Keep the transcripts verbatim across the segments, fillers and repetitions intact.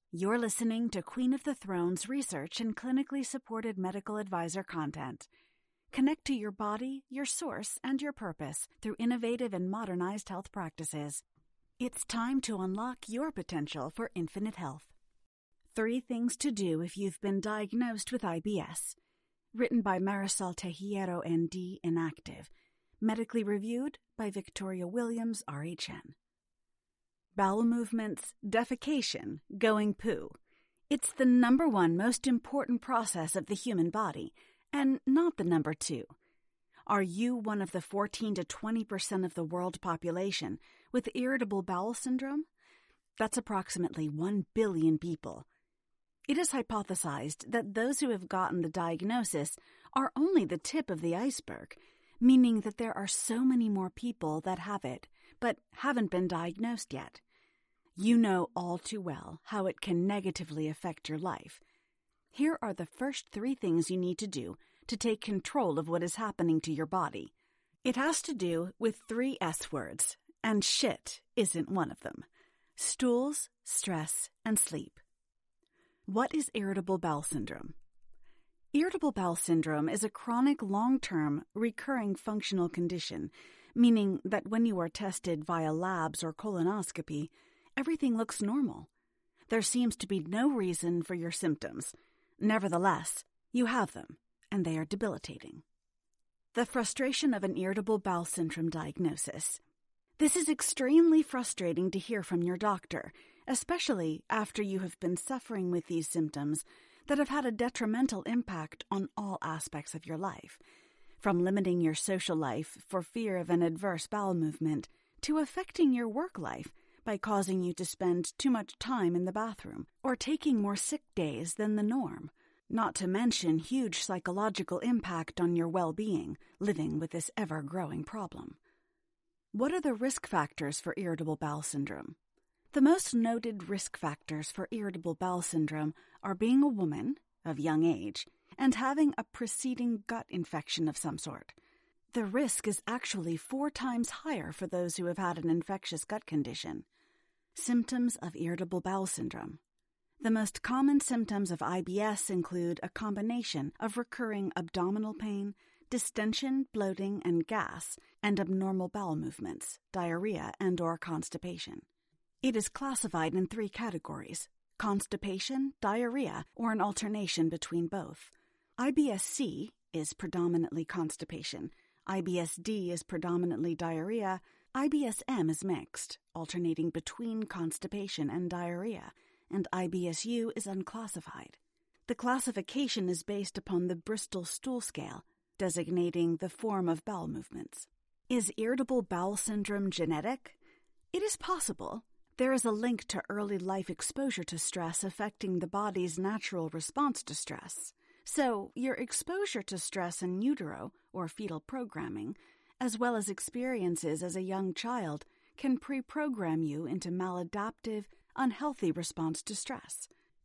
You're listening to Queen of the Thrones research and clinically supported medical advisor content. Connect to your body, your source, and your purpose through innovative and modernized health practices. It's time to unlock your potential for infinite health. Three things to do if you've been diagnosed with I B S. Written by Marisol Tejero, N D, inactive. Medically reviewed by Victoria Williams, R H N. Bowel movements, defecation, going poo. It's the number one most important process of the human body, and not the number two. Are you one of the fourteen to twenty percent of the world population with irritable bowel syndrome? That's approximately one billion people. It is hypothesized that those who have gotten the diagnosis are only the tip of the iceberg, meaning that there are so many more people that have it, but haven't been diagnosed yet. You know all too well how it can negatively affect your life. Here are the first three things you need to do to take control of what is happening to your body. It has to do with three S words, and shit isn't one of them. Stools, stress, and sleep. What is irritable bowel syndrome? Irritable bowel syndrome is a chronic, long-term, recurring functional condition, meaning that when you are tested via labs or colonoscopy, everything looks normal. There seems to be no reason for your symptoms. Nevertheless, you have them, and they are debilitating. The frustration of an irritable bowel syndrome diagnosis. This is extremely frustrating to hear from your doctor, especially after you have been suffering with these symptoms that have had a detrimental impact on all aspects of your life, from limiting your social life for fear of an adverse bowel movement to affecting your work life by causing you to spend too much time in the bathroom or taking more sick days than the norm, not to mention huge psychological impact on your well-being living with this ever-growing problem. What are the risk factors for irritable bowel syndrome? The most noted risk factors for irritable bowel syndrome are being a woman of young age and having a preceding gut infection of some sort. The risk is actually four times higher for those who have had an infectious gut condition. Symptoms of irritable bowel syndrome. The most common symptoms of I B S include a combination of recurring abdominal pain, distension, bloating, and gas, and abnormal bowel movements, diarrhea, and or constipation. It is classified in three categories: constipation, diarrhea, or an alternation between both. I B S C is predominantly constipation. I B S D is predominantly diarrhea. I B S M is mixed, alternating between constipation and diarrhea, and I B S U is unclassified. The classification is based upon the Bristol Stool Scale, designating the form of bowel movements. Is irritable bowel syndrome genetic? It is possible. There is a link to early life exposure to stress affecting the body's natural response to stress. So, your exposure to stress in utero or fetal programming, as well as experiences as a young child, can pre-program you into maladaptive, unhealthy response to stress.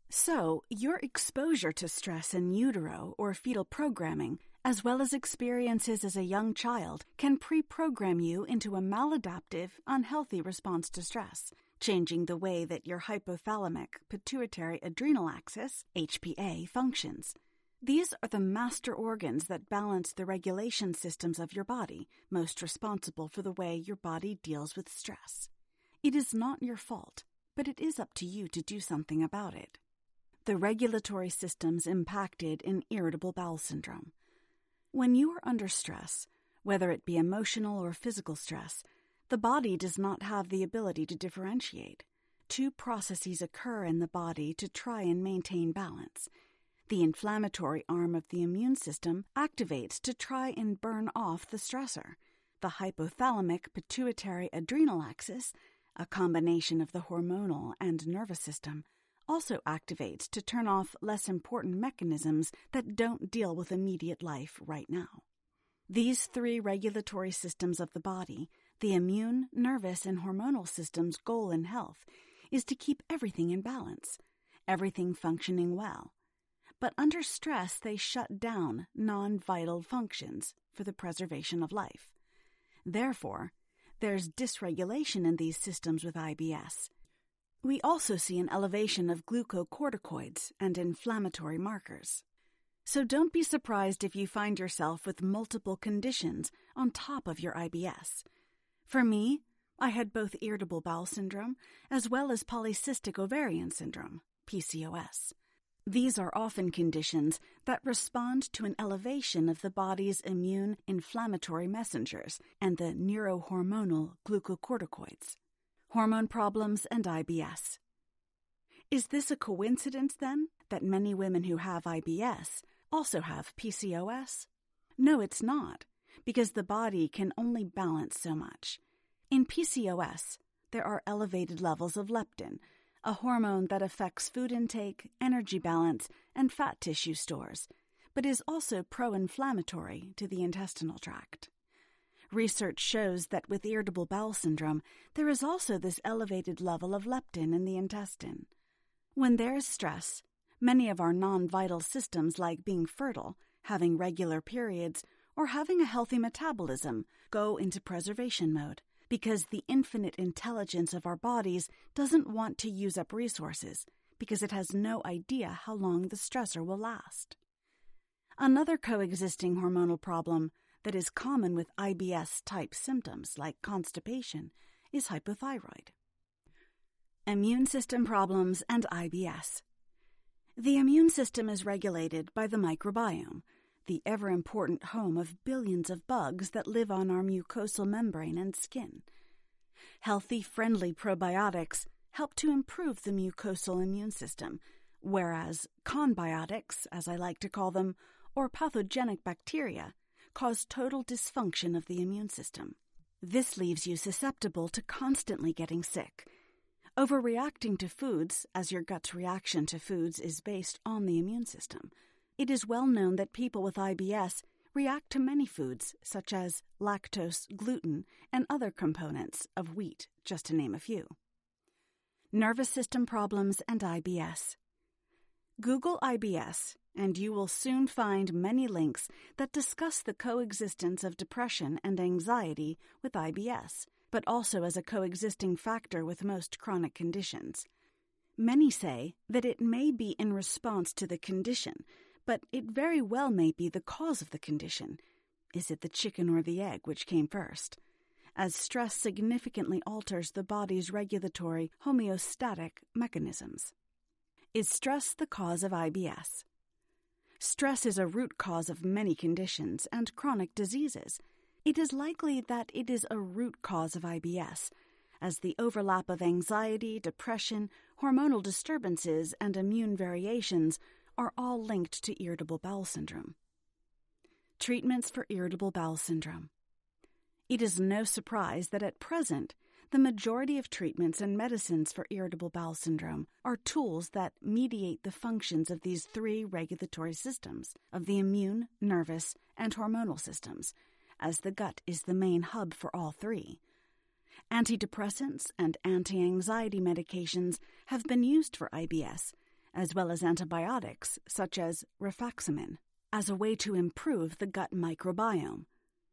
So, your exposure to stress in utero or fetal programming, as well as experiences as a young child, can pre-program you into a maladaptive, unhealthy response to stress, changing the way that your hypothalamic pituitary adrenal axis, H P A, functions. These are the master organs that balance the regulation systems of your body, most responsible for the way your body deals with stress. It is not your fault, but it is up to you to do something about it. The regulatory systems impacted in irritable bowel syndrome. When you are under stress, whether it be emotional or physical stress, the body does not have the ability to differentiate. Two processes occur in the body to try and maintain balance. The inflammatory arm of the immune system activates to try and burn off the stressor. The hypothalamic pituitary adrenal axis, a combination of the hormonal and nervous system, also activates to turn off less important mechanisms that don't deal with immediate life right now. These three regulatory systems of the body, the immune, nervous, and hormonal system's goal in health, is to keep everything in balance, everything functioning well. But under stress, they shut down non-vital functions for the preservation of life. Therefore, there's dysregulation in these systems with I B S. We also see an elevation of glucocorticoids and inflammatory markers. So don't be surprised if you find yourself with multiple conditions on top of your I B S. For me, I had both irritable bowel syndrome as well as polycystic ovarian syndrome, P C O S. These are often conditions that respond to an elevation of the body's immune inflammatory messengers and the neurohormonal glucocorticoids. Hormone problems and I B S. Is this a coincidence, then, that many women who have I B S also have P C O S? No, it's not, because the body can only balance so much. In P C O S, there are elevated levels of leptin, a hormone that affects food intake, energy balance, and fat tissue stores, but is also pro-inflammatory to the intestinal tract. Research shows that with irritable bowel syndrome, there is also this elevated level of leptin in the intestine. When there is stress, many of our non-vital systems like being fertile, having regular periods, or having a healthy metabolism go into preservation mode because the infinite intelligence of our bodies doesn't want to use up resources because it has no idea how long the stressor will last. Another coexisting hormonal problem that is common with I B S-type symptoms like constipation is hypothyroid. Immune system problems and I B S. The immune system is regulated by the microbiome, the ever-important home of billions of bugs that live on our mucosal membrane and skin. Healthy, friendly probiotics help to improve the mucosal immune system, whereas conbiotics, as I like to call them, or pathogenic bacteria, cause total dysfunction of the immune system. This leaves you susceptible to constantly getting sick. Overreacting to foods, as your gut's reaction to foods is based on the immune system. It is well known that people with I B S react to many foods, such as lactose, gluten, and other components of wheat, just to name a few. Nervous system problems and I B S. Google I B S, and you will soon find many links that discuss the coexistence of depression and anxiety with I B S, but also as a coexisting factor with most chronic conditions. Many say that it may be in response to the condition, but it very well may be the cause of the condition. Is it the chicken or the egg which came first? As stress significantly alters the body's regulatory homeostatic mechanisms. Is stress the cause of I B S? Stress is a root cause of many conditions and chronic diseases. It is likely that it is a root cause of I B S, as the overlap of anxiety, depression, hormonal disturbances, and immune variations are all linked to irritable bowel syndrome. Treatments for irritable bowel syndrome. It is no surprise that at present, the majority of treatments and medicines for irritable bowel syndrome are tools that mediate the functions of these three regulatory systems of the immune, nervous, and hormonal systems, as the gut is the main hub for all three. Antidepressants and anti-anxiety medications have been used for I B S, as well as antibiotics such as rifaximin, as a way to improve the gut microbiome.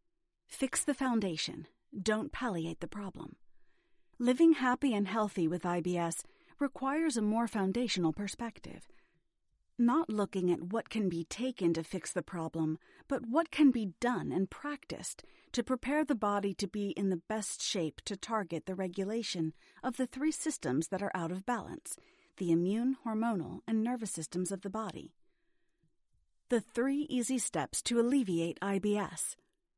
Fix the foundation. Don't palliate the problem. Living happy and healthy with I B S requires a more foundational perspective. Not looking at what can be taken to fix the problem, but what can be done and practiced to prepare the body to be in the best shape to target the regulation of the three systems that are out of balance, the immune, hormonal, and nervous systems of the body. The three easy steps to alleviate I B S.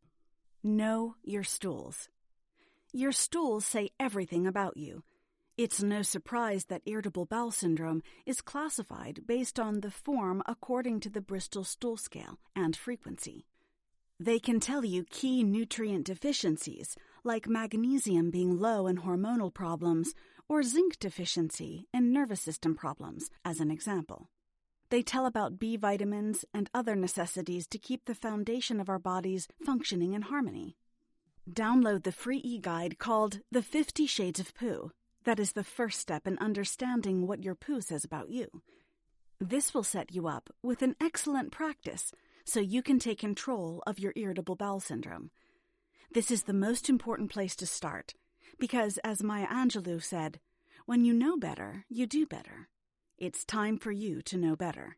Know your stools. Your stools say everything about you. It's no surprise that irritable bowel syndrome is classified based on the form according to the Bristol Stool Scale and frequency. They can tell you key nutrient deficiencies, like magnesium being low in hormonal problems or zinc deficiency in nervous system problems, as an example. They tell about B vitamins and other necessities to keep the foundation of our bodies functioning in harmony. Download the free e-guide called The fifty Shades of Poo. That is the first step in understanding what your poo says about you. This will set you up with an excellent practice so you can take control of your irritable bowel syndrome. This is the most important place to start because, as Maya Angelou said, When you know better, you do better. It's time for you to know better.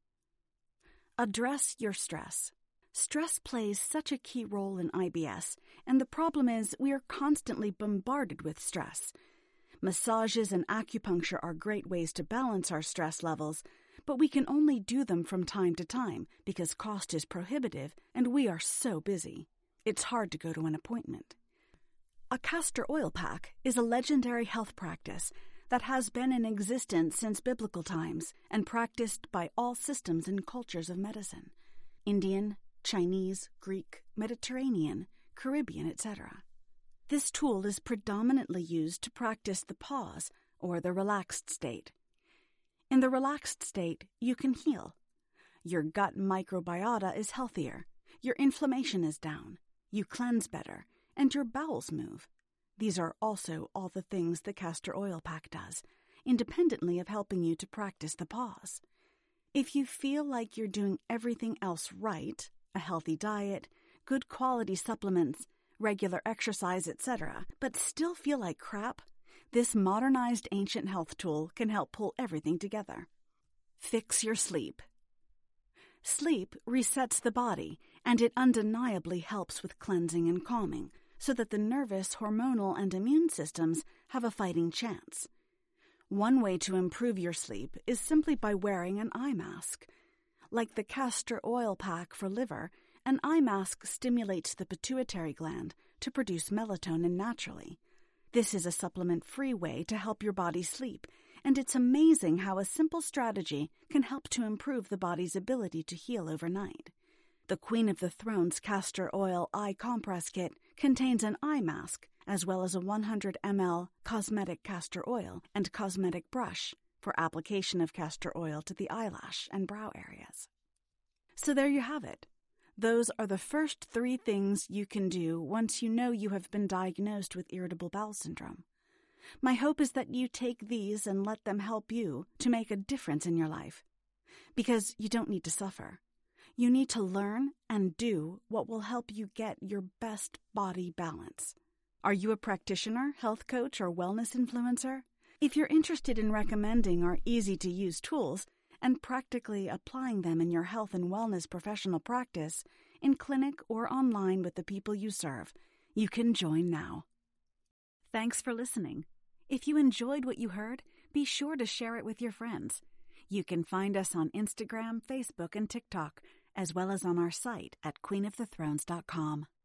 Address your stress. Stress plays such a key role in I B S, and the problem is we are constantly bombarded with stress. Massages and acupuncture are great ways to balance our stress levels, but we can only do them from time to time because cost is prohibitive and we are so busy. It's hard to go to an appointment. A castor oil pack is a legendary health practice that has been in existence since biblical times and practiced by all systems and cultures of medicine: Indian, Chinese, Greek, Mediterranean, Caribbean, et cetera. This tool is predominantly used to practice the pause, or the relaxed state. In the relaxed state, you can heal. Your gut microbiota is healthier, your inflammation is down, you cleanse better, and your bowels move. These are also all the things the castor oil pack does, independently of helping you to practice the pause. If you feel like you're doing everything else right, a healthy diet, good quality supplements, regular exercise, et cetera, but still feel like crap, this modernized ancient health tool can help pull everything together. Fix your sleep. Sleep resets the body, and it undeniably helps with cleansing and calming, so that the nervous, hormonal, and immune systems have a fighting chance. One way to improve your sleep is simply by wearing an eye mask. Like the castor oil pack for liver, an eye mask stimulates the pituitary gland to produce melatonin naturally. This is a supplement-free way to help your body sleep, and it's amazing how a simple strategy can help to improve the body's ability to heal overnight. The Queen of the Thrones Castor Oil Eye Compress Kit contains an eye mask, as well as a one hundred milliliter cosmetic castor oil and cosmetic brush for application of castor oil to the eyelash and brow areas. So there you have it. Those are the first three things you can do once you know you have been diagnosed with irritable bowel syndrome. My hope is that you take these and let them help you to make a difference in your life. Because you don't need to suffer. You need to learn and do what will help you get your best body balance. Are you a practitioner, health coach, or wellness influencer? If you're interested in recommending our easy-to-use tools and practically applying them in your health and wellness professional practice, in clinic or online with the people you serve, you can join now. Thanks for listening. If you enjoyed what you heard, be sure to share it with your friends. You can find us on Instagram, Facebook, and TikTok, as well as on our site at queen of the thrones dot com.